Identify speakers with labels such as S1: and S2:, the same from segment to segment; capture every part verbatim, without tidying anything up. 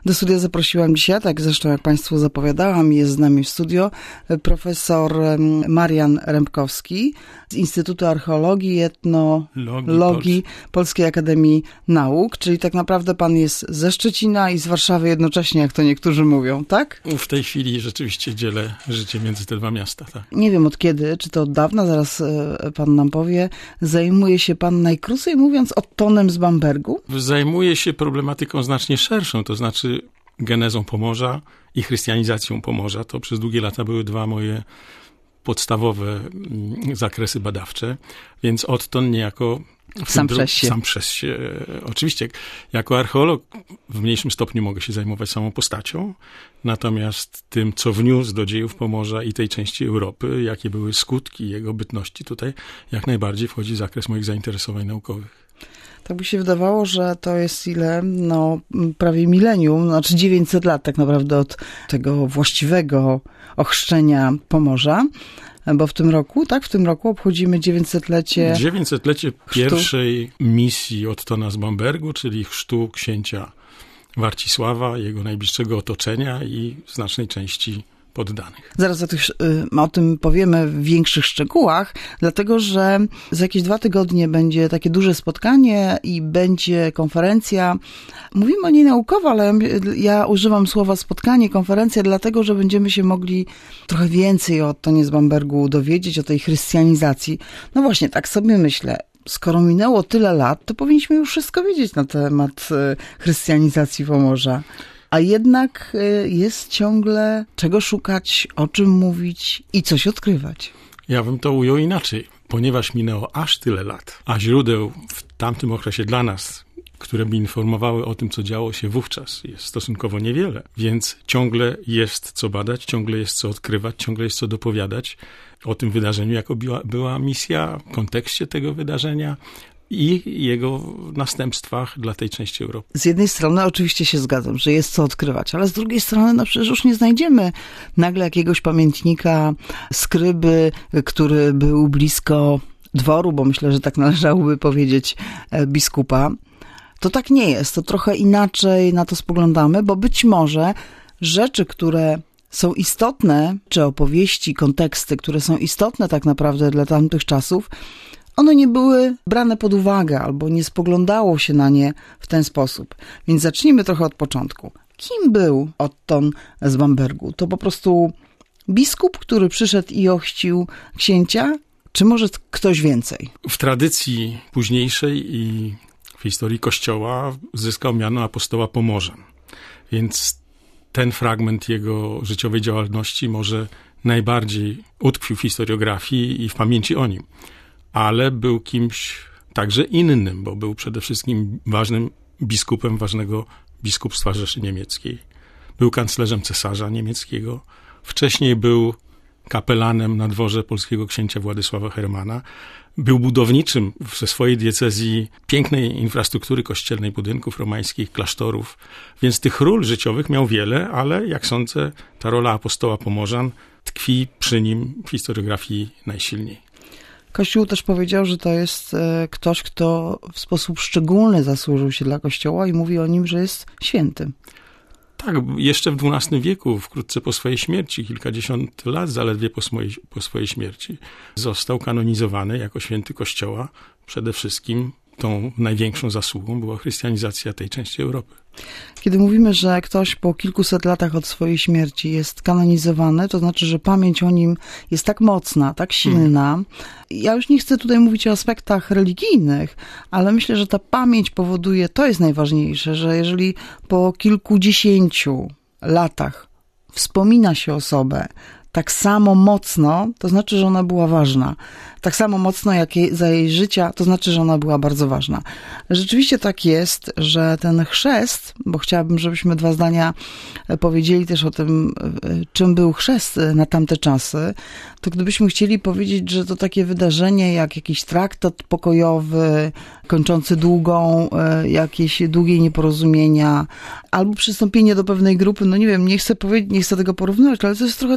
S1: Do studia zaprosiłam dzisiaj, tak zresztą jak Państwu zapowiadałam, jest z nami w studio profesor Marian Rębkowski z Instytutu Archeologii i Etnologii Polskiej Akademii Nauk, czyli tak naprawdę pan jest ze Szczecina i z Warszawy jednocześnie, jak to niektórzy mówią, tak?
S2: W tej chwili rzeczywiście dzielę życie między te dwa miasta, tak.
S1: Nie wiem od kiedy, czy to od dawna, zaraz pan nam powie, zajmuje się pan najkrócej mówiąc Ottonem z Bambergu?
S2: Zajmuje się problematyką znacznie szerszą, to znaczy genezą Pomorza i chrystianizacją Pomorza. To przez długie lata były dwa moje podstawowe zakresy badawcze, więc Otton niejako
S1: sam przez się.
S2: Sam przez się. Oczywiście, jako archeolog w mniejszym stopniu mogę się zajmować samą postacią, natomiast tym, co wniósł do dziejów Pomorza i tej części Europy, jakie były skutki jego bytności tutaj, jak najbardziej wchodzi w zakres moich zainteresowań naukowych.
S1: Tak by się wydawało, że to jest ile? No, prawie milenium, znaczy dziewięćset lat tak naprawdę od tego właściwego ochrzczenia Pomorza, bo w tym roku, tak, w tym roku obchodzimy dziewięćsetlecie...
S2: dziewięćsetlecie pierwszej misji Ottona z Bambergu, czyli chrztu księcia Warcisława, jego najbliższego otoczenia i znacznej części poddanych.
S1: Zaraz o, tych, o tym powiemy w większych szczegółach, dlatego że za jakieś dwa tygodnie będzie takie duże spotkanie i będzie konferencja. Mówimy o niej naukowo, ale ja używam słowa spotkanie, konferencja, dlatego że będziemy się mogli trochę więcej o Ottonie z Bambergu dowiedzieć, o tej chrystianizacji. No właśnie, tak sobie myślę. Skoro minęło tyle lat, to powinniśmy już wszystko wiedzieć na temat chrystianizacji Pomorza. A jednak jest ciągle czego szukać, o czym mówić i coś odkrywać.
S2: Ja bym to ujął inaczej. Ponieważ minęło aż tyle lat, a źródeł w tamtym okresie dla nas, które by informowały o tym, co działo się wówczas, jest stosunkowo niewiele. Więc ciągle jest co badać, ciągle jest co odkrywać, ciągle jest co dopowiadać o tym wydarzeniu, jako była, była misja, w kontekście tego wydarzenia i jego następstwach dla tej części Europy.
S1: Z jednej strony oczywiście się zgadzam, że jest co odkrywać, ale z drugiej strony no przecież już nie znajdziemy nagle jakiegoś pamiętnika skryby, który był blisko dworu, bo myślę, że tak należałoby powiedzieć biskupa. To tak nie jest, to trochę inaczej na to spoglądamy, bo być może rzeczy, które są istotne, czy opowieści, konteksty, które są istotne tak naprawdę dla tamtych czasów, one nie były brane pod uwagę albo nie spoglądało się na nie w ten sposób. Więc zacznijmy trochę od początku. Kim był Otton z Bambergu? To po prostu biskup, który przyszedł i ochrzcił księcia, czy może ktoś więcej?
S2: W tradycji późniejszej i w historii Kościoła zyskał miano apostoła Pomorzan. Więc ten fragment jego życiowej działalności może najbardziej utkwił w historiografii i w pamięci o nim. Ale był kimś także innym, bo był przede wszystkim ważnym biskupem ważnego biskupstwa Rzeszy Niemieckiej. Był kanclerzem cesarza niemieckiego. Wcześniej był kapelanem na dworze polskiego księcia Władysława Hermana. Był budowniczym ze swojej diecezji pięknej infrastruktury kościelnej, budynków romańskich, klasztorów. Więc tych ról życiowych miał wiele, ale jak sądzę, ta rola apostoła Pomorzan tkwi przy nim w historiografii najsilniej.
S1: Kościół też powiedział, że to jest ktoś, kto w sposób szczególny zasłużył się dla Kościoła i mówi o nim, że jest świętym.
S2: Tak, jeszcze w dwunastym wieku, wkrótce po swojej śmierci, kilkadziesiąt lat zaledwie po swojej, po swojej śmierci, został kanonizowany jako święty Kościoła. Przede wszystkim tą największą zasługą była chrystianizacja tej części Europy.
S1: Kiedy mówimy, że ktoś po kilkuset latach od swojej śmierci jest kanonizowany, to znaczy, że pamięć o nim jest tak mocna, tak silna. Hmm. Ja już nie chcę tutaj mówić o aspektach religijnych, ale myślę, że ta pamięć powoduje, to jest najważniejsze, że jeżeli po kilkudziesięciu latach wspomina się osobę tak samo mocno, to znaczy, że ona była ważna. Tak samo mocno jak jej, za jej życia, to znaczy, że ona była bardzo ważna. Rzeczywiście tak jest, że ten chrzest, bo chciałabym, żebyśmy dwa zdania powiedzieli też o tym, czym był chrzest na tamte czasy, to gdybyśmy chcieli powiedzieć, że to takie wydarzenie jak jakiś traktat pokojowy, kończący długą, jakieś długie nieporozumienia, albo przystąpienie do pewnej grupy, no nie wiem, nie chcę powiedzieć, nie chcę tego porównywać, ale to jest trochę tak jak polska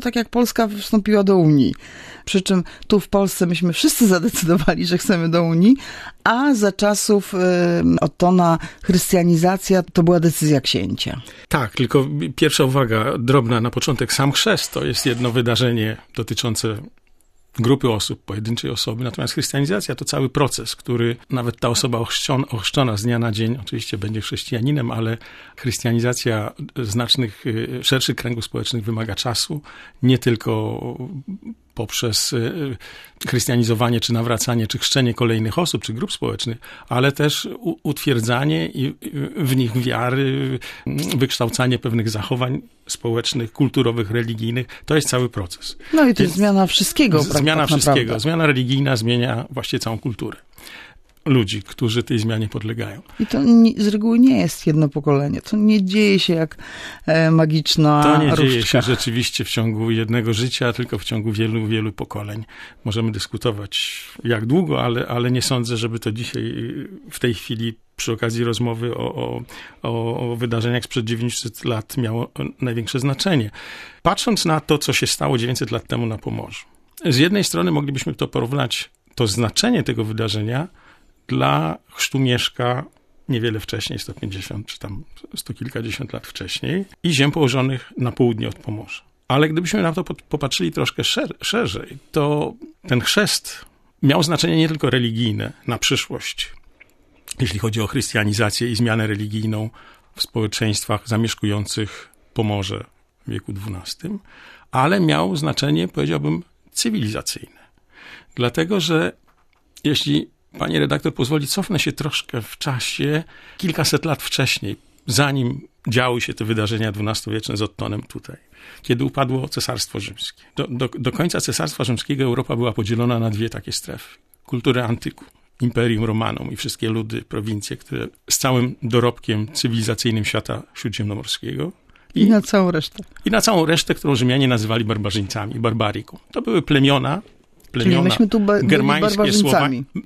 S1: Polska wstąpiła do Unii. Przy czym tu w Polsce myśmy wszyscy zadecydowali, że chcemy do Unii, a za czasów y, Ottona chrystianizacja to była decyzja księcia.
S2: Tak, tylko pierwsza uwaga, drobna na początek. Sam chrzest to jest jedno wydarzenie dotyczące grupy osób, pojedynczej osoby, natomiast chrystianizacja to cały proces, który nawet ta osoba ochrzczona, ochrzczona z dnia na dzień oczywiście będzie chrześcijaninem, ale chrystianizacja znacznych, szerszych kręgów społecznych wymaga czasu, nie tylko poprzez chrystianizowanie, czy nawracanie, czy chrzczenie kolejnych osób, czy grup społecznych, ale też utwierdzanie i w nich wiary, wykształcanie pewnych zachowań społecznych, kulturowych, religijnych. To jest cały proces.
S1: No i to jest zmiana wszystkiego.
S2: Zmiana
S1: tak
S2: wszystkiego.
S1: naprawdę. Zmiana
S2: Zmiana religijna zmienia właściwie całą kulturę ludzi, którzy tej zmianie podlegają.
S1: I to nie, z reguły nie jest jedno pokolenie. To nie dzieje się jak e, magiczna
S2: To nie
S1: różdżka.
S2: dzieje się rzeczywiście w ciągu jednego życia, tylko w ciągu wielu, wielu pokoleń. Możemy dyskutować jak długo, ale, ale nie sądzę, żeby to dzisiaj, w tej chwili, przy okazji rozmowy o, o, o wydarzeniach sprzed dziewięciuset lat miało największe znaczenie. Patrząc na to, co się stało dziewięćset lat temu na Pomorzu, z jednej strony moglibyśmy to porównać, to znaczenie tego wydarzenia dla chrztu Mieszka niewiele wcześniej, sto pięćdziesiąt czy tam sto kilkadziesiąt lat wcześniej, i ziem położonych na południe od Pomorza. Ale gdybyśmy na to popatrzyli troszkę szer- szerzej, to ten chrzest miał znaczenie nie tylko religijne na przyszłość, jeśli chodzi o chrystianizację i zmianę religijną w społeczeństwach zamieszkujących Pomorze w wieku dwunastym, ale miał znaczenie, powiedziałbym, cywilizacyjne. Dlatego, że jeśli pani redaktor pozwoli, cofnę się troszkę w czasie, kilkaset lat wcześniej, zanim działy się te wydarzenia dwunastowieczne z Ottonem tutaj, kiedy upadło Cesarstwo Rzymskie. Do, do, do końca Cesarstwa Rzymskiego Europa była podzielona na dwie takie strefy. Kulturę antyku, Imperium Romanum i wszystkie ludy, prowincje, które z całym dorobkiem cywilizacyjnym świata śródziemnomorskiego.
S1: I, I na całą resztę.
S2: I na całą resztę, którą Rzymianie nazywali barbarzyńcami, barbariką. To były plemiona, plemiona
S1: Czyli myśmy tu ba-
S2: germańskie, słowa.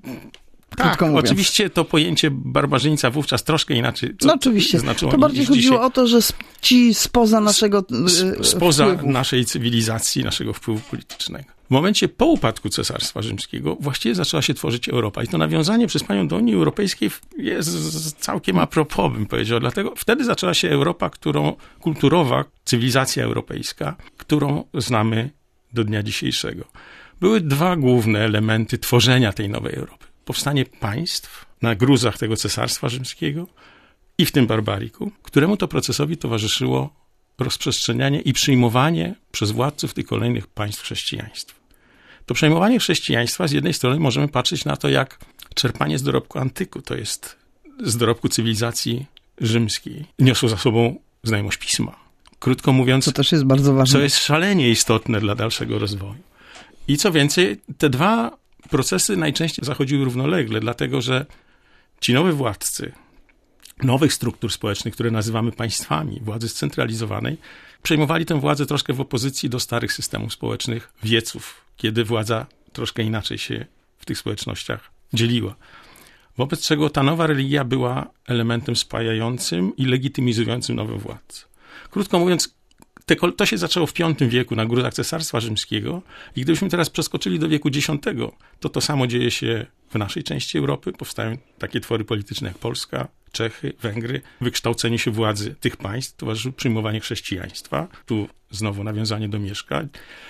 S2: Tak,
S1: mówiąc.
S2: Oczywiście to pojęcie barbarzyńca wówczas troszkę inaczej
S1: No oczywiście,
S2: znaczyło
S1: to bardziej chodziło
S2: dzisiaj.
S1: o to, że ci spoza naszego
S2: e, Spoza
S1: wpływu.
S2: naszej cywilizacji, naszego wpływu politycznego. W momencie po upadku Cesarstwa Rzymskiego właściwie zaczęła się tworzyć Europa. I to nawiązanie przez panią do Unii Europejskiej jest całkiem a propos, bym powiedział. Dlatego wtedy zaczęła się Europa, którą kulturowa, cywilizacja europejska, którą znamy do dnia dzisiejszego. Były dwa główne elementy tworzenia tej nowej Europy. Powstanie państw na gruzach tego Cesarstwa Rzymskiego i w tym barbariku, któremu to procesowi towarzyszyło rozprzestrzenianie i przyjmowanie przez władców tych kolejnych państw chrześcijaństwa. To przejmowanie chrześcijaństwa z jednej strony możemy patrzeć na to jak czerpanie z dorobku antyku, to jest z dorobku cywilizacji rzymskiej. Niosło za sobą znajomość pisma. Krótko mówiąc,
S1: to też jest bardzo ważne.
S2: Co jest szalenie istotne dla dalszego rozwoju. I co więcej, te dwa procesy najczęściej zachodziły równolegle, dlatego że ci nowi władcy nowych struktur społecznych, które nazywamy państwami, władzy scentralizowanej, przejmowali tę władzę troszkę w opozycji do starych systemów społecznych wieców, kiedy władza troszkę inaczej się w tych społecznościach dzieliła. Wobec czego ta nowa religia była elementem spajającym i legitymizującym nowych władz. Krótko mówiąc, te, to się zaczęło w piątym wieku na gruzach Cesarstwa Rzymskiego i gdybyśmy teraz przeskoczyli do wieku dziesiątego, to to samo dzieje się w naszej części Europy. Powstają takie twory polityczne jak Polska, Czechy, Węgry. Wykształceniu się władzy tych państw towarzyszyło przyjmowanie chrześcijaństwa. Tu znowu nawiązanie do Mieszka.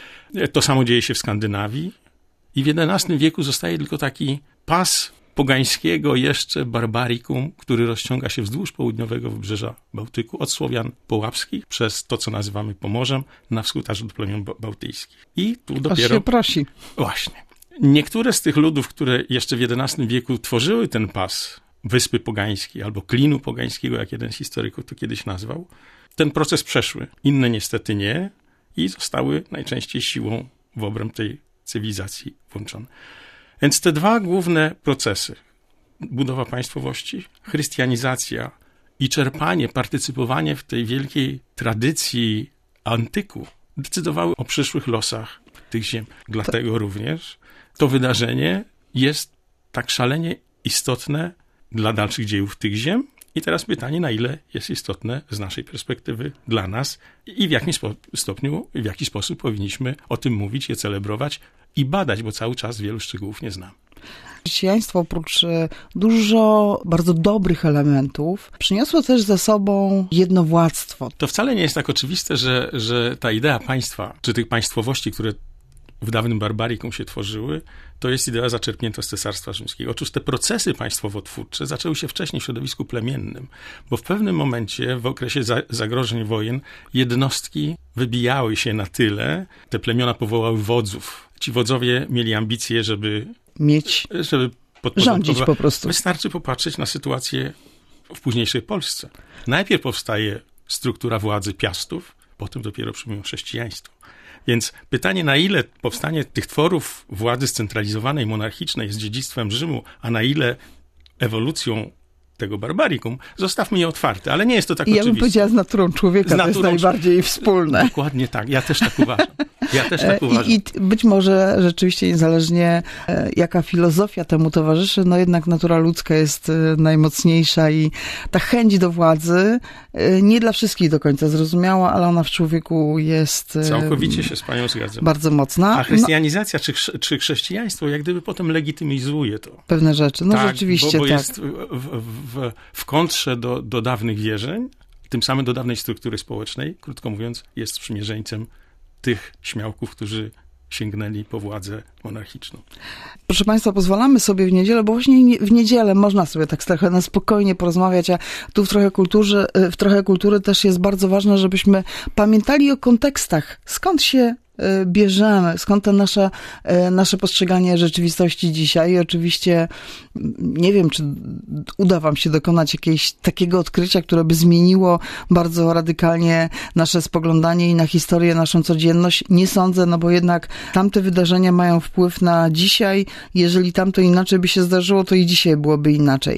S2: To samo dzieje się w Skandynawii. I w jedenastym wieku zostaje tylko taki pas pogańskiego jeszcze barbarikum, który rozciąga się wzdłuż południowego wybrzeża Bałtyku, od Słowian połapskich, przez to, co nazywamy Pomorzem, na wschód aż do plemion bałtyjskich. I tu dopiero...
S1: Aż się prosi.
S2: Właśnie. Niektóre z tych ludów, które jeszcze w jedenastym wieku tworzyły ten pas Wyspy Pogańskiej, albo Klinu Pogańskiego, jak jeden z historyków to kiedyś nazwał, ten proces przeszły. Inne niestety nie i zostały najczęściej siłą w obręb tej cywilizacji włączone. Więc te dwa główne procesy, budowa państwowości, chrystianizacja i czerpanie, partycypowanie w tej wielkiej tradycji antyku, decydowały o przyszłych losach tych ziem. Dlatego to... również to wydarzenie jest tak szalenie istotne dla dalszych dziejów tych ziem I teraz pytanie, na ile jest istotne z naszej perspektywy dla nas i w jakim spo- stopniu, w jaki sposób powinniśmy o tym mówić, je celebrować i badać, bo cały czas wielu szczegółów nie znamy.
S1: Chrześcijaństwo oprócz dużo bardzo dobrych elementów przyniosło też ze sobą jednowładztwo.
S2: To wcale nie jest tak oczywiste, że, że ta idea państwa, czy tych państwowości, które w dawnym barbarikum się tworzyły, to jest idea zaczerpnięta z Cesarstwa Rzymskiego. Otóż te procesy państwowo-twórcze zaczęły się wcześniej w środowisku plemiennym, bo w pewnym momencie, w okresie za- zagrożeń wojen, jednostki wybijały się na tyle, te plemiona powołały wodzów. Ci wodzowie mieli ambicje, żeby
S1: Mieć,
S2: żeby
S1: rządzić po prostu.
S2: Wystarczy popatrzeć na sytuację w późniejszej Polsce. Najpierw powstaje struktura władzy piastów, potem dopiero przyjmują chrześcijaństwo. Więc pytanie, na ile powstanie tych tworów władzy scentralizowanej, monarchicznej jest dziedzictwem Rzymu, a na ile ewolucją tego barbarikum, zostawmy je otwarte, ale nie jest to tak
S1: I ja
S2: oczywiste.
S1: bym powiedziała, z naturą człowieka, z naturą to jest najbardziej wspólne.
S2: Dokładnie tak, ja też tak uważam. Ja też tak uważam.
S1: I, I być może rzeczywiście niezależnie jaka filozofia temu towarzyszy, no jednak natura ludzka jest najmocniejsza i ta chęć do władzy nie dla wszystkich do końca zrozumiała, ale ona w człowieku jest
S2: całkowicie się z panią zgadzam.
S1: Bardzo mocna.
S2: A chrystianizacja no, czy, czy chrześcijaństwo jak gdyby potem legitymizuje to.
S1: Pewne rzeczy, no
S2: tak,
S1: rzeczywiście
S2: bo, bo
S1: tak.
S2: jest w, w, w kontrze do, do dawnych wierzeń, tym samym do dawnej struktury społecznej, krótko mówiąc, jest sprzymierzeńcem tych śmiałków, którzy sięgnęli po władzę monarchiczną.
S1: Proszę Państwa, pozwalamy sobie w niedzielę, bo właśnie w niedzielę można sobie tak trochę na spokojnie porozmawiać, a tu w trochę kulturze, w trochę kultury też jest bardzo ważne, żebyśmy pamiętali o kontekstach. Skąd się bierzemy, skąd to nasze, nasze postrzeganie rzeczywistości dzisiaj. I oczywiście nie wiem, czy uda wam się dokonać jakiegoś takiego odkrycia, które by zmieniło bardzo radykalnie nasze spoglądanie i na historię, naszą codzienność. Nie sądzę, no bo jednak tamte wydarzenia mają wpływ na dzisiaj. Jeżeli tamto inaczej by się zdarzyło, to i dzisiaj byłoby inaczej.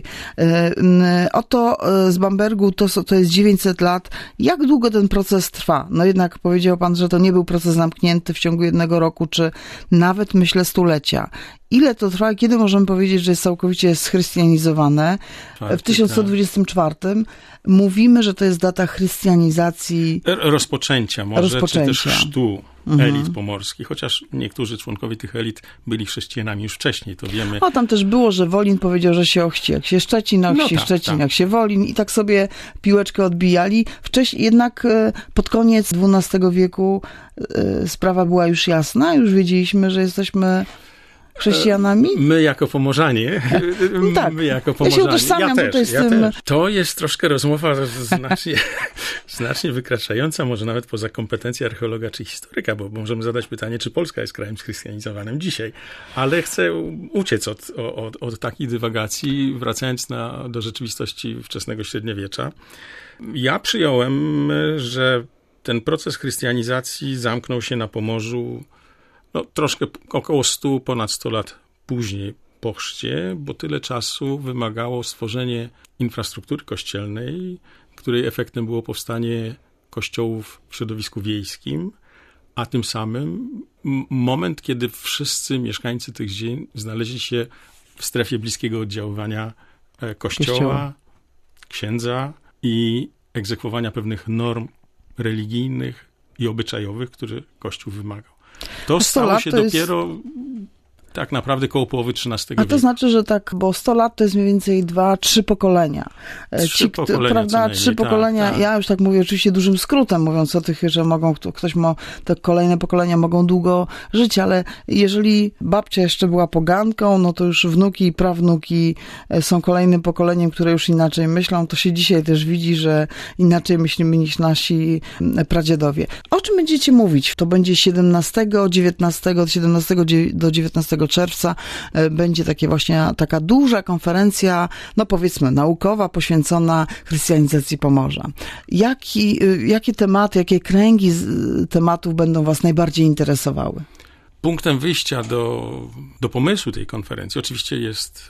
S1: Oto z Bambergu to, to jest dziewięćset lat. Jak długo ten proces trwa? No jednak powiedział pan, że to nie był proces zamknięty w ciągu jednego roku, czy nawet, myślę, stulecia. Ile to trwa? Kiedy możemy powiedzieć, że jest całkowicie schrystianizowane? W tysiąc sto dwudziestym czwartym mówimy, że to jest data chrystianizacji.
S2: Rozpoczęcia może,
S1: rozpoczęcia.
S2: czy też chrztu mhm. elit pomorskich, chociaż niektórzy członkowie tych elit byli chrześcijanami już wcześniej, to wiemy.
S1: O, tam też było, że Wolin powiedział, że się ochci, jak się Szczecin, ochci, no tak, Szczecin, tak. jak się Wolin i tak sobie piłeczkę odbijali. Wcześniej jednak pod koniec dwunastego wieku sprawa była już jasna, już wiedzieliśmy, że jesteśmy chrześcijanami?
S2: My jako Pomorzanie.
S1: No tak.
S2: My jako Pomorzanie.
S1: Ja się utożsamiam
S2: ja
S1: tutaj
S2: też,
S1: z
S2: ja
S1: tym.
S2: Też. To jest troszkę rozmowa znacznie, znacznie wykraczająca, może nawet poza kompetencje archeologa czy historyka, bo możemy zadać pytanie, czy Polska jest krajem schrystianizowanym dzisiaj. Ale chcę uciec od, od, od takich dywagacji, wracając na, do rzeczywistości wczesnego średniowiecza. Ja przyjąłem, że ten proces chrystianizacji zamknął się na Pomorzu no, troszkę około stu, ponad sto lat później po chrzcie, bo tyle czasu wymagało stworzenie infrastruktury kościelnej, której efektem było powstanie kościołów w środowisku wiejskim, a tym samym moment, kiedy wszyscy mieszkańcy tych ziem znaleźli się w strefie bliskiego oddziaływania kościoła, kościoła. księdza i egzekwowania pewnych norm religijnych i obyczajowych, które Kościół wymagał. To stało się to dopiero jest... tak naprawdę koło połowy trzynastego wieku.
S1: A to znaczy, że tak, bo sto lat to jest mniej więcej dwa, trzy pokolenia.
S2: Trzy Ci, pokolenia,
S1: prawda? Trzy pokolenia. Tak, tak. Ja już tak mówię oczywiście dużym skrótem, mówiąc o tych, że mogą, ktoś ma, te kolejne pokolenia mogą długo żyć, ale jeżeli babcia jeszcze była poganką, no to już wnuki i prawnuki są kolejnym pokoleniem, które już inaczej myślą. To się dzisiaj też widzi, że inaczej myślimy niż nasi pradziadowie. O czym będziecie mówić? To będzie siedemnastego, dziewiętnastego, od siedemnastego do dziewiętnastego czerwca będzie takie właśnie taka duża konferencja, no powiedzmy naukowa, poświęcona chrystianizacji Pomorza. Jaki, jakie tematy, jakie kręgi tematów będą was najbardziej interesowały?
S2: Punktem wyjścia do, do pomysłu tej konferencji oczywiście jest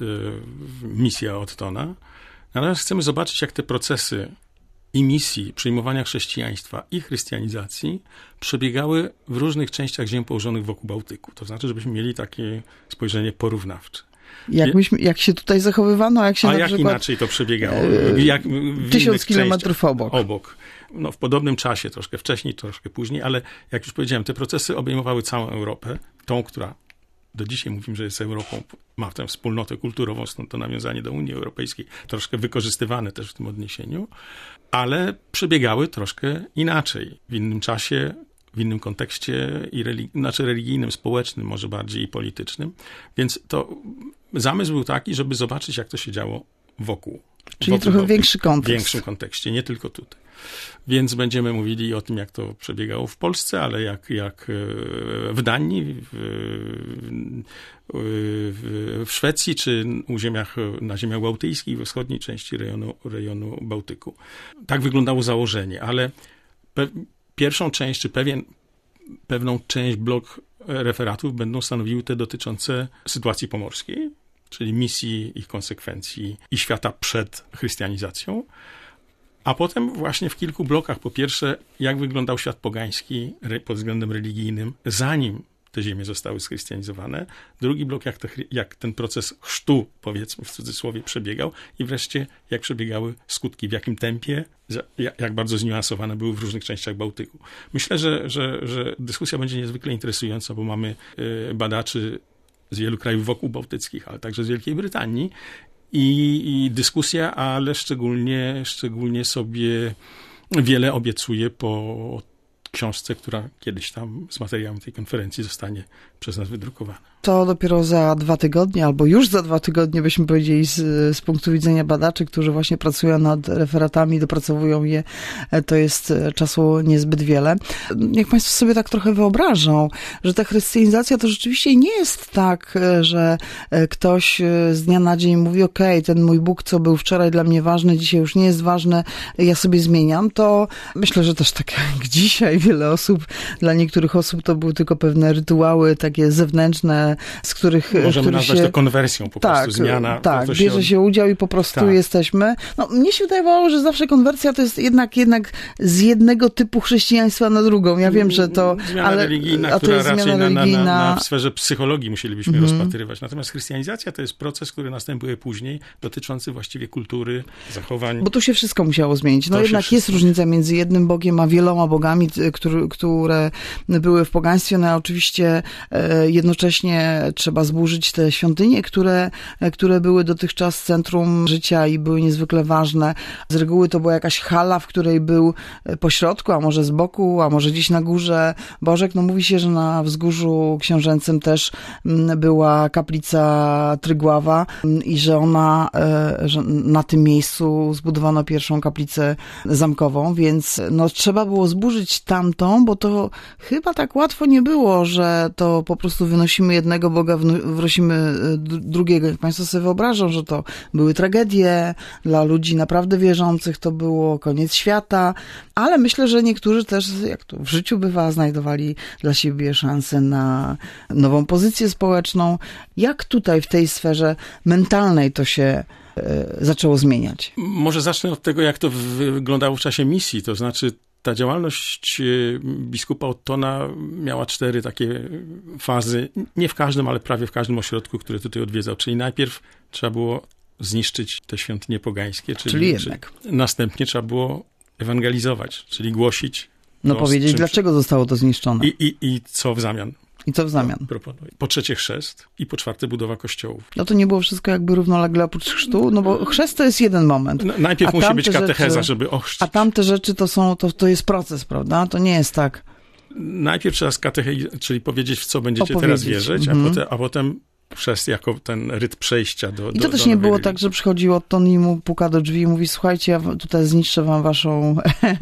S2: misja Ottona, natomiast chcemy zobaczyć, jak te procesy i misji przyjmowania chrześcijaństwa i chrystianizacji przebiegały w różnych częściach ziem położonych wokół Bałtyku. To znaczy, żebyśmy mieli takie spojrzenie porównawcze.
S1: Jak, myśmy, jak się tutaj zachowywano, a jak się
S2: a
S1: na
S2: jak
S1: przykład...
S2: inaczej to przebiegało? Jak w
S1: tysiąc kilometrów obok.
S2: obok. No, w podobnym czasie, troszkę wcześniej, troszkę później, ale jak już powiedziałem, te procesy obejmowały całą Europę, tą, która do dzisiaj mówimy, że jest Europą, ma tę wspólnotę kulturową, stąd to nawiązanie do Unii Europejskiej, troszkę wykorzystywane też w tym odniesieniu, ale przebiegały troszkę inaczej, w innym czasie, w innym kontekście, i religi- znaczy religijnym, społecznym, może bardziej i politycznym. Więc to zamysł był taki, żeby zobaczyć, jak to się działo wokół.
S1: Czyli
S2: wokół,
S1: trochę
S2: wokół,
S1: większy kontekst.
S2: W większym kontekście, nie tylko tutaj. Więc będziemy mówili o tym, jak to przebiegało w Polsce, ale jak, jak w Danii, w, w, w Szwecji, czy u ziemiach, na ziemiach bałtyckich, we wschodniej części rejonu, rejonu Bałtyku. Tak wyglądało założenie, ale pe, pierwszą część, czy pewien, pewną część blok referatów będą stanowiły te dotyczące sytuacji pomorskiej, czyli misji, ich konsekwencji i świata przed chrystianizacją. A potem właśnie w kilku blokach, po pierwsze, jak wyglądał świat pogański pod względem religijnym, zanim te ziemie zostały schrystianizowane. Drugi blok, jak, te, jak ten proces chrztu, powiedzmy w cudzysłowie, przebiegał. I wreszcie, jak przebiegały skutki, w jakim tempie, jak bardzo zniuansowane były w różnych częściach Bałtyku. Myślę, że, że, że dyskusja będzie niezwykle interesująca, bo mamy badaczy z wielu krajów wokół bałtyckich, ale także z Wielkiej Brytanii. I, i dyskusja, ale szczególnie, szczególnie sobie wiele obiecuje po książce, która kiedyś tam z materiałem tej konferencji zostanie przez nas wydrukowana.
S1: To dopiero za dwa tygodnie, albo już za dwa tygodnie, byśmy powiedzieli, z, z punktu widzenia badaczy, którzy właśnie pracują nad referatami, dopracowują je, to jest czasu niezbyt wiele. Niech Państwo sobie tak trochę wyobrażą, że ta chrystianizacja to rzeczywiście nie jest tak, że ktoś z dnia na dzień mówi, okej, ten mój Bóg, co był wczoraj dla mnie ważny, dzisiaj już nie jest ważny, ja sobie zmieniam. To myślę, że też tak jak dzisiaj wiele osób, dla niektórych osób to były tylko pewne rytuały takie zewnętrzne, z których...
S2: Możemy
S1: których
S2: nazwać
S1: się,
S2: to konwersją, po
S1: tak,
S2: prostu zmiana.
S1: Tak,
S2: to
S1: bierze się, od... się udział i po prostu tak. jesteśmy. No, mnie się wydawało, że zawsze konwersja to jest jednak, jednak z jednego typu chrześcijaństwa na drugą. Ja wiem, że to...
S2: Zmiana
S1: ale,
S2: religijna,
S1: a to
S2: która
S1: jest
S2: raczej
S1: zmiana
S2: na,
S1: religijna...
S2: na, na, w sferze psychologii musielibyśmy
S1: mm-hmm.
S2: rozpatrywać. Natomiast chrystianizacja to jest proces, który następuje później, dotyczący właściwie kultury, zachowań.
S1: Bo tu się wszystko musiało zmienić. No
S2: to
S1: jednak jest różnica między jednym Bogiem a wieloma bogami, które, które były w pogaństwie. No a oczywiście jednocześnie trzeba zburzyć te świątynie, które, które były dotychczas centrum życia i były niezwykle ważne. Z reguły to była jakaś hala, w której był po środku, a może z boku, a może gdzieś na górze Bożek. No mówi się, że na Wzgórzu Książęcym też była kaplica Trygława i że ona, że na tym miejscu zbudowano pierwszą kaplicę zamkową, więc no trzeba było zburzyć tamtą, bo to chyba tak łatwo nie było, że to po prostu wynosimy jednego Boga, wnosimy drugiego. Państwo sobie wyobrażą, że to były tragedie dla ludzi naprawdę wierzących, to było koniec świata, ale myślę, że niektórzy też, jak to w życiu bywa, znajdowali dla siebie szansę na nową pozycję społeczną. Jak tutaj w tej sferze mentalnej to się zaczęło zmieniać?
S2: Może zacznę od tego, jak to wyglądało w czasie misji, to znaczy ta działalność biskupa Ottona miała cztery takie fazy, nie w każdym, ale prawie w każdym ośrodku, który tutaj odwiedzał. Czyli najpierw trzeba było zniszczyć te świątynie pogańskie, czyli,
S1: czyli jednak.
S2: Czyli następnie trzeba było ewangelizować, czyli głosić.
S1: No to, powiedzieć, czym... dlaczego zostało to zniszczone.
S2: I, i, i co w zamian.
S1: I co w zamian?
S2: No, proponuję. Po trzecie chrzest i po czwarte budowa kościołów.
S1: No to nie było wszystko jakby równolegle oprócz chrztu, no bo chrzest to jest jeden moment.
S2: No, najpierw musi być katecheza, rzeczy, żeby ochrzcić.
S1: A tamte rzeczy to są, to, to jest proces, prawda? To nie jest tak.
S2: Najpierw trzeba z katechei, czyli powiedzieć, w co będziecie teraz wierzyć, mm-hmm. a, potem, a potem chrzest jako ten ryt przejścia do
S1: I to
S2: do,
S1: też
S2: do
S1: nie było
S2: religii.
S1: tak, że przychodził Otton i mu puka do drzwi i mówi, słuchajcie, ja tutaj zniszczę wam waszą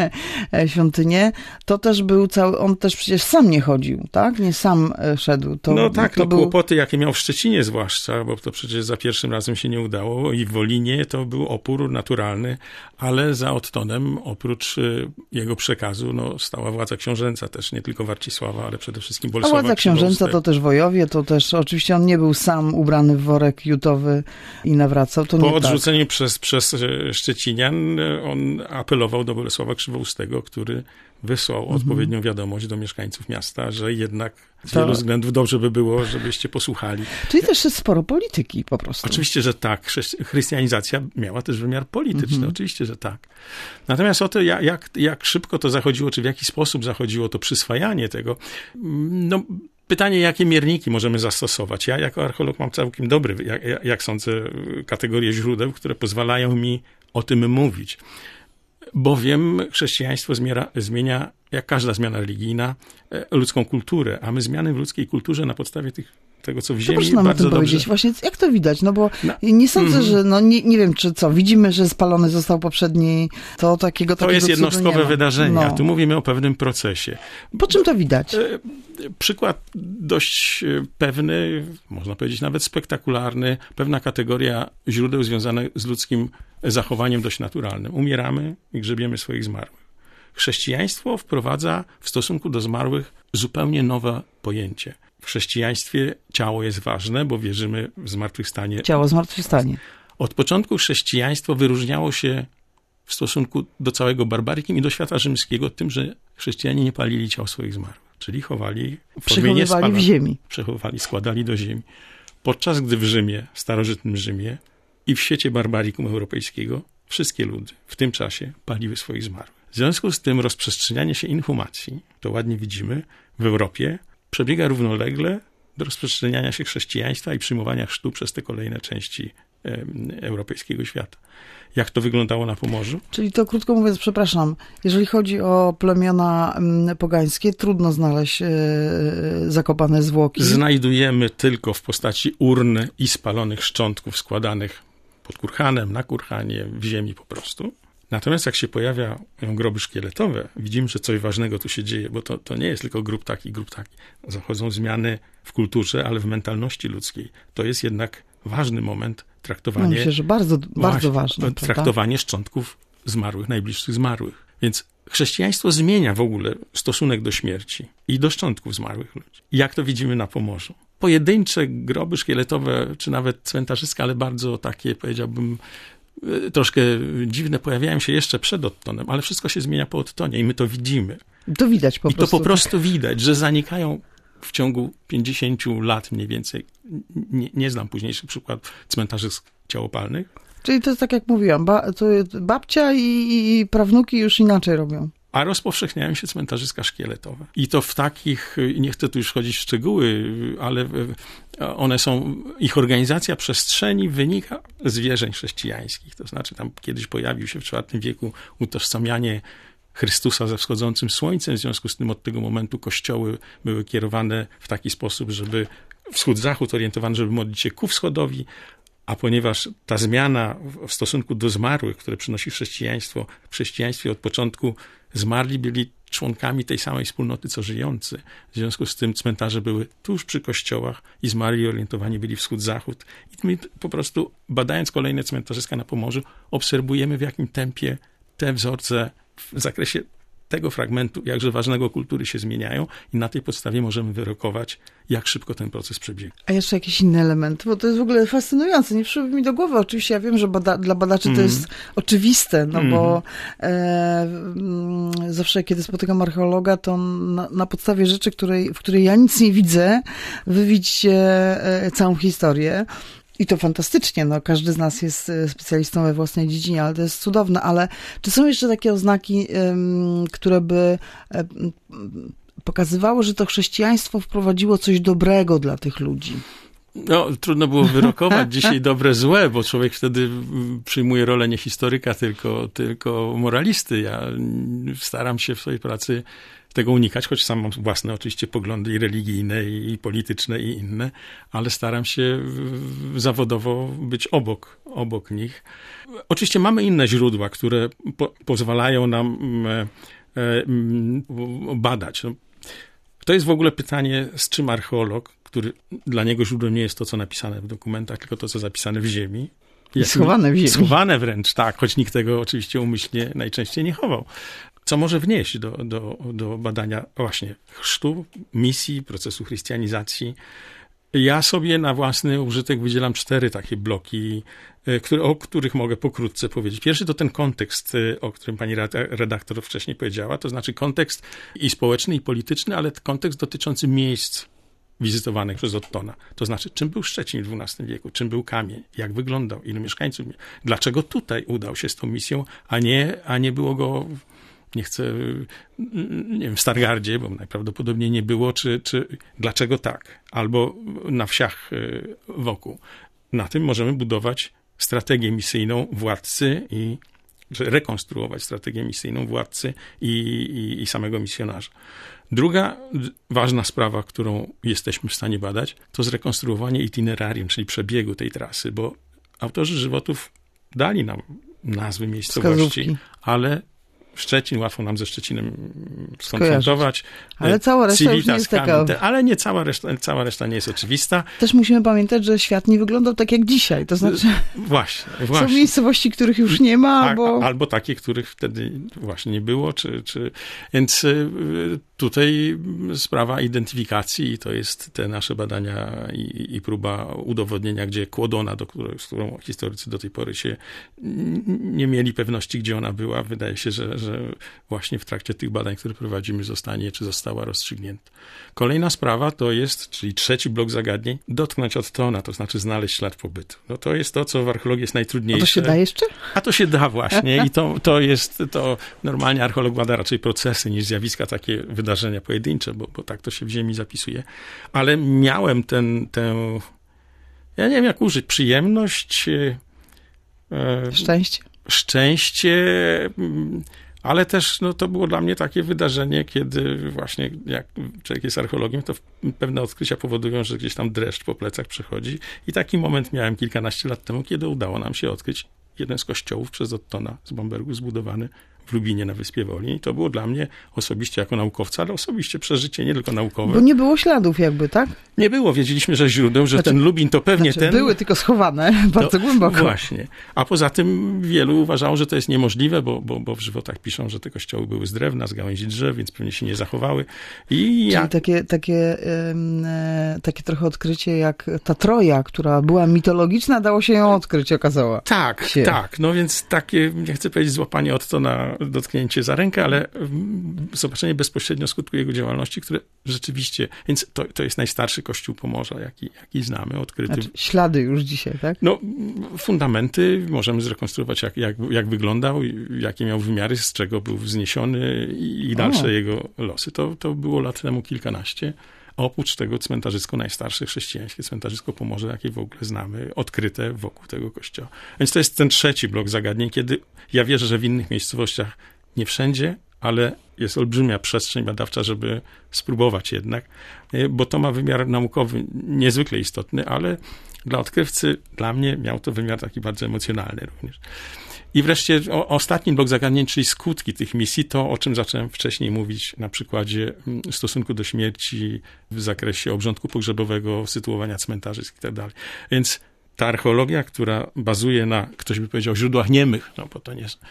S1: świątynię. To też był cały, on też przecież sam nie chodził, tak? Nie sam szedł. To,
S2: no tak,
S1: to
S2: no
S1: był...
S2: kłopoty, jakie miał w Szczecinie zwłaszcza, bo to przecież za pierwszym razem się nie udało i w Wolinie to był opór naturalny, ale za Ottonem oprócz jego przekazu no, stała władza książęca też, nie tylko Warcisława, ale przede wszystkim Bolesława.
S1: A władza książęca to też wojowie, to też oczywiście on nie był sam ubrany w worek jutowy i nawracał, to
S2: po
S1: nie
S2: Po odrzuceniu
S1: tak.
S2: przez, przez Szczecinian on apelował do Bolesława Krzywoustego, który wysłał mhm. odpowiednią wiadomość do mieszkańców miasta, że jednak z to... wielu względów dobrze by było, żebyście posłuchali.
S1: Czyli też jest sporo polityki po prostu.
S2: Oczywiście, że tak. Chrystianizacja miała też wymiar polityczny. Mhm. Oczywiście, że tak. Natomiast o to, jak, jak szybko to zachodziło, czy w jaki sposób zachodziło to przyswajanie tego, no pytanie, jakie mierniki możemy zastosować. Ja jako archeolog mam całkiem dobry, jak, jak sądzę, kategorie źródeł, które pozwalają mi o tym mówić. Bowiem chrześcijaństwo zmiera, zmienia, jak każda zmiana religijna, ludzką kulturę, a my zmiany w ludzkiej kulturze na podstawie tych, tego, co w ziemi,
S1: proszę nam
S2: bardzo
S1: o tym
S2: dobrze...
S1: powiedzieć. Właśnie jak to widać? No bo
S2: no.
S1: nie sądzę,
S2: Mm.
S1: że, no nie, nie wiem, czy co, widzimy, że spalony został poprzedni, to takiego
S2: To
S1: takiego
S2: jest jednostkowe wydarzenie,
S1: no.
S2: a tu mówimy o pewnym procesie.
S1: Po czym to widać?
S2: Przykład dość pewny, można powiedzieć nawet spektakularny, pewna kategoria źródeł związanych z ludzkim zachowaniem dość naturalnym. Umieramy i grzebiemy swoich zmarłych. Chrześcijaństwo wprowadza w stosunku do zmarłych zupełnie nowe pojęcie. W chrześcijaństwie ciało jest ważne, bo wierzymy w zmartwychwstanie.
S1: Ciało zmartwychwstanie.
S2: Od początku chrześcijaństwo wyróżniało się w stosunku do całego barbaryzmu i do świata rzymskiego tym, że chrześcijanie nie palili ciał swoich zmarłych, czyli chowali w
S1: Przechowywali spala, w ziemi.
S2: Przechowali, składali do ziemi. Podczas gdy w Rzymie, w starożytnym Rzymie i w świecie barbarikum europejskiego wszystkie ludy w tym czasie paliły swoich zmarłych. W związku z tym rozprzestrzenianie się inhumacji, to ładnie widzimy, w Europie przebiega równolegle do rozprzestrzeniania się chrześcijaństwa i przyjmowania chrztu przez te kolejne części e, europejskiego świata. Jak to wyglądało na Pomorzu?
S1: Czyli to, krótko mówiąc, przepraszam, jeżeli chodzi o plemiona pogańskie, trudno znaleźć e, zakopane zwłoki.
S2: Znajdujemy tylko w postaci urn i spalonych szczątków składanych pod kurhanem, na kurhanie, w ziemi po prostu. Natomiast jak się pojawiają groby szkieletowe, widzimy, że coś ważnego tu się dzieje, bo to, to nie jest tylko grób taki, grób taki. Zachodzą zmiany w kulturze, ale w mentalności ludzkiej. To jest jednak ważny moment traktowania...
S1: No myślę, że bardzo, bardzo ważne.
S2: Traktowanie
S1: prawda?
S2: szczątków zmarłych, najbliższych zmarłych. Więc chrześcijaństwo zmienia w ogóle stosunek do śmierci i do szczątków zmarłych ludzi. Jak to widzimy na Pomorzu. Pojedyncze groby szkieletowe, czy nawet cmentarzyska, ale bardzo takie, powiedziałbym, troszkę dziwne, pojawiają się jeszcze przed odtonem, ale wszystko się zmienia po odtonie i my to widzimy.
S1: To widać po
S2: I
S1: prostu.
S2: I to po prostu tak. widać, że zanikają w ciągu pięćdziesięciu lat mniej więcej. Nie, nie znam późniejszych przykładów cmentarzysk ciałopalnych.
S1: Czyli to jest tak, jak mówiłam, ba, to babcia i, i prawnuki już inaczej robią.
S2: A rozpowszechniają się cmentarzyska szkieletowe. I to w takich, nie chcę tu już wchodzić w szczegóły, ale one są, ich organizacja przestrzeni wynika z wierzeń chrześcijańskich. To znaczy tam kiedyś pojawił się w czwartym wieku utożsamianie Chrystusa ze wschodzącym słońcem. W związku z tym od tego momentu kościoły były kierowane w taki sposób, żeby wschód-zachód orientowany, żeby modlić się ku wschodowi. A ponieważ ta zmiana w stosunku do zmarłych, które przynosi chrześcijaństwo, w chrześcijaństwie od początku zmarli byli członkami tej samej wspólnoty, co żyjący. W związku z tym cmentarze były tuż przy kościołach i zmarli orientowani byli wschód-zachód. I my po prostu, badając kolejne cmentarzyska na Pomorzu, obserwujemy, w jakim tempie te wzorce w zakresie tego fragmentu, jakże ważnego kultury się zmieniają i na tej podstawie możemy wyrokować, jak szybko ten proces przebiega.
S1: A jeszcze jakiś inny element, bo to jest w ogóle fascynujące. Nie przyszło mi do głowy. Oczywiście ja wiem, że bada- dla badaczy mm. to jest oczywiste, no mm. bo e, m, zawsze kiedy spotykam archeologa, to na, na podstawie rzeczy, której, w której ja nic nie widzę, wy widzicie e, całą historię. I to fantastycznie, no każdy z nas jest specjalistą we własnej dziedzinie, ale to jest cudowne. Ale czy są jeszcze takie oznaki, ym, które by ym, pokazywały, że to chrześcijaństwo wprowadziło coś dobrego dla tych ludzi?
S2: No, trudno było wyrokować dzisiaj dobre, złe, bo człowiek wtedy przyjmuje rolę nie historyka, tylko, tylko moralisty. Ja staram się w swojej pracy tego unikać, choć sam mam własne oczywiście poglądy i religijne, i polityczne, i inne, ale staram się zawodowo być obok, obok nich. Oczywiście mamy inne źródła, które po, pozwalają nam e, e, badać. No, to jest w ogóle pytanie, z czym archeolog, który dla niego źródłem nie jest to, co napisane w dokumentach, tylko to, co zapisane w ziemi.
S1: I schowane w ziemi.
S2: Schowane wręcz, tak, choć nikt tego oczywiście umyślnie najczęściej nie chował. Co może wnieść do, do, do badania właśnie chrztu, misji, procesu chrystianizacji Ja sobie na własny użytek wydzielam cztery takie bloki, które, o których mogę pokrótce powiedzieć. Pierwszy to ten kontekst, o którym pani redaktor wcześniej powiedziała, to znaczy kontekst i społeczny, i polityczny, ale kontekst dotyczący miejsc wizytowanych przez Ottona. To znaczy, czym był Szczecin w dwunastym wieku, czym był Kamień, jak wyglądał, ilu mieszkańców, dlaczego tutaj udał się z tą misją, a nie, a nie było go, nie chcę, nie wiem, w Stargardzie, bo najprawdopodobniej nie było, czy, czy dlaczego tak, albo na wsiach wokół. Na tym możemy budować strategię misyjną władcy i rekonstruować strategię misyjną władcy i, i, i samego misjonarza. Druga ważna sprawa, którą jesteśmy w stanie badać, to zrekonstruowanie itinerarium, czyli przebiegu tej trasy, bo autorzy żywotów dali nam nazwy miejscowości,
S1: wskazówki.
S2: Ale Szczecin, łatwo nam ze Szczecinem skonfrontować.
S1: Ale cała reszta już nie jest taka...
S2: Ale nie cała reszta, cała reszta nie jest oczywista.
S1: Też musimy pamiętać, że świat nie wyglądał tak jak dzisiaj. To znaczy,
S2: właśnie, właśnie.
S1: Są miejscowości, których już nie ma, albo...
S2: A, albo takie, których wtedy właśnie nie było. Czy, czy... Więc tutaj sprawa identyfikacji i to jest te nasze badania i, i próba udowodnienia, gdzie Kłodona, do której, z którą historycy do tej pory się nie mieli pewności, gdzie ona była. Wydaje się, że, że właśnie w trakcie tych badań, które prowadzimy, zostanie, czy została rozstrzygnięta. Kolejna sprawa to jest, czyli trzeci blok zagadnień, dotknąć Ottona, to znaczy znaleźć ślad pobytu. No to jest to, co w archeologii jest najtrudniejsze.
S1: A to się da jeszcze?
S2: A to się da właśnie i to, to jest, to normalnie archeolog bada raczej procesy niż zjawiska, takie wydarzenia pojedyncze, bo, bo tak to się w ziemi zapisuje. Ale miałem ten, tę, ja nie wiem jak użyć, przyjemność, e,
S1: szczęście.
S2: Szczęście, ale też no, to było dla mnie takie wydarzenie, kiedy właśnie jak człowiek jest archeologiem, to pewne odkrycia powodują, że gdzieś tam dreszcz po plecach przechodzi i taki moment miałem kilkanaście lat temu, kiedy udało nam się odkryć jeden z kościołów przez Ottona z Bambergu zbudowany w Lubinie na Wyspie Woli. I to było dla mnie osobiście jako naukowca, ale osobiście przeżycie nie tylko naukowe.
S1: Bo nie było śladów jakby, tak?
S2: Nie było. Wiedzieliśmy, że źródeł, że
S1: znaczy,
S2: ten Lubin to pewnie
S1: znaczy,
S2: ten...
S1: Były tylko schowane bardzo
S2: to,
S1: głęboko.
S2: Właśnie. A poza tym wielu uważało, że to jest niemożliwe, bo, bo, bo w żywotach piszą, że te kościoły były z drewna, z gałęzi drzew, więc pewnie się nie zachowały. I ja...
S1: Czyli takie, takie, um, takie trochę odkrycie jak ta Troja, która była mitologiczna, dało się ją odkryć, okazała.
S2: Tak,
S1: się.
S2: tak. No więc takie, nie chcę powiedzieć złapanie Ottona, dotknięcie za rękę, ale zobaczenie bezpośrednio skutku jego działalności, które rzeczywiście, więc to, to jest najstarszy kościół Pomorza, jaki, jaki znamy, odkryty.
S1: Znaczy, ślady już dzisiaj, tak?
S2: No, fundamenty możemy zrekonstruować, jak, jak, jak wyglądał, jakie miał wymiary, z czego był wzniesiony i, i dalsze o. jego losy. To, to było lat temu kilkanaście. Oprócz tego cmentarzysko najstarsze chrześcijańskie cmentarzysko Pomorze, jakie w ogóle znamy, odkryte wokół tego kościoła. Więc to jest ten trzeci blok zagadnień, kiedy ja wierzę, że w innych miejscowościach nie wszędzie, ale jest olbrzymia przestrzeń badawcza, żeby spróbować jednak, bo to ma wymiar naukowy niezwykle istotny, ale dla odkrywcy, dla mnie miał to wymiar taki bardzo emocjonalny również. I wreszcie o, ostatni blok zagadnień, czyli skutki tych misji, to o czym zacząłem wcześniej mówić na przykładzie stosunku do śmierci w zakresie obrządku pogrzebowego, sytuowania cmentarzysk i tak dalej. Więc ta archeologia, która bazuje na, ktoś by powiedział, źródłach niemych, no bo to nie jest,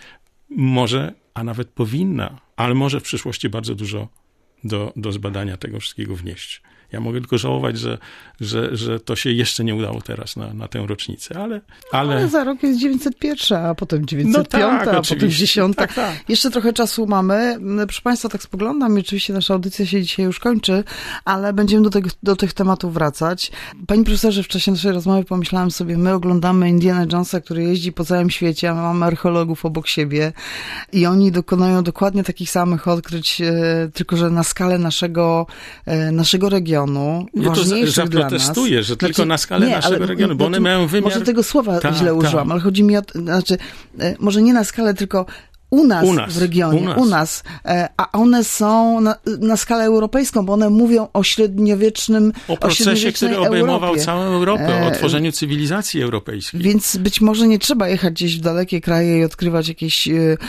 S2: może, a nawet powinna, ale może w przyszłości bardzo dużo do, do zbadania tego wszystkiego wnieść. Ja mogę tylko żałować, że, że, że to się jeszcze nie udało teraz na, na tę rocznicę, ale... Ale,
S1: ale za rok jest dziewięćset jeden, a potem dziewięćset pięć,
S2: no tak,
S1: a potem dziesiąt.
S2: Tak, tak.
S1: Jeszcze trochę czasu mamy. Proszę Państwa, tak spoglądam i oczywiście nasza audycja się dzisiaj już kończy, ale będziemy do, tego, do tych tematów wracać. Panie profesorze, w czasie naszej rozmowy pomyślałam sobie, my oglądamy Indiana Jonesa, który jeździ po całym świecie, a my mamy archeologów obok siebie i oni dokonują dokładnie takich samych odkryć, tylko że na skalę naszego, naszego regionu.
S2: Nie, to zaprotestuję, że tylko znaczy, na skalę nie, naszego ale, regionu, bo one mają wymiar...
S1: Może tego słowa
S2: ta,
S1: źle
S2: ta.
S1: użyłam, ale chodzi mi o... Znaczy, może nie na skalę, tylko u nas, u nas w regionie, u nas, u nas a one są na, na skalę europejską, bo one mówią o średniowiecznym
S2: O procesie,
S1: o
S2: który obejmował Europie. całą Europę, o tworzeniu cywilizacji europejskiej.
S1: Więc być może nie trzeba jechać gdzieś w dalekie kraje i odkrywać jakieś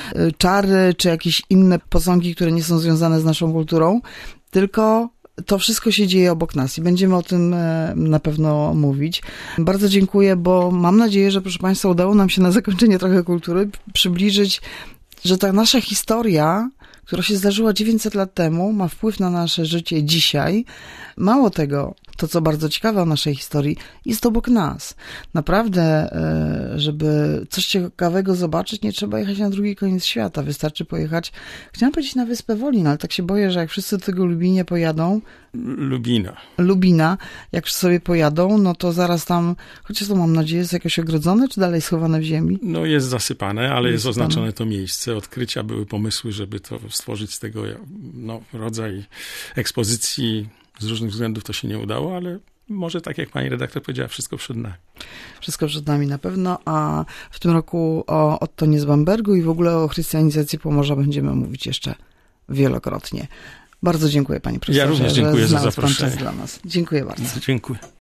S1: czary, czy jakieś inne posągi, które nie są związane z naszą kulturą, tylko to wszystko się dzieje obok nas i będziemy o tym na pewno mówić. Bardzo dziękuję, bo mam nadzieję, że proszę Państwa udało nam się na zakończenie trochę kultury przybliżyć, że ta nasza historia, która się zdarzyła dziewięćset lat temu, ma wpływ na nasze życie dzisiaj. Mało tego, to, co bardzo ciekawe o naszej historii, jest obok nas. Naprawdę, żeby coś ciekawego zobaczyć, nie trzeba jechać na drugi koniec świata. Wystarczy pojechać, chciałam powiedzieć na Wyspę Wolin, ale tak się boję, że jak wszyscy do tego Lubinie pojadą,
S2: Lubina.
S1: Lubina, jak sobie pojadą, no to zaraz tam, chociaż to mam nadzieję, jest jakoś ogrodzone, czy dalej schowane w ziemi?
S2: No jest zasypane, ale jest,
S1: jest
S2: oznaczone to miejsce. Odkrycia były pomysły, żeby to stworzyć z tego no, rodzaj ekspozycji. Z różnych względów to się nie udało, ale może tak jak pani redaktor powiedziała, wszystko przed nami.
S1: Wszystko przed nami na pewno, a w tym roku o Ottonie z Bambergu i w ogóle o chrystianizacji Pomorza będziemy mówić jeszcze wielokrotnie. Bardzo dziękuję, panie profesorze.
S2: Ja również dziękuję
S1: że
S2: za zaproszenie.
S1: Pan czas dla nas. Dziękuję bardzo.
S2: Dziękuję.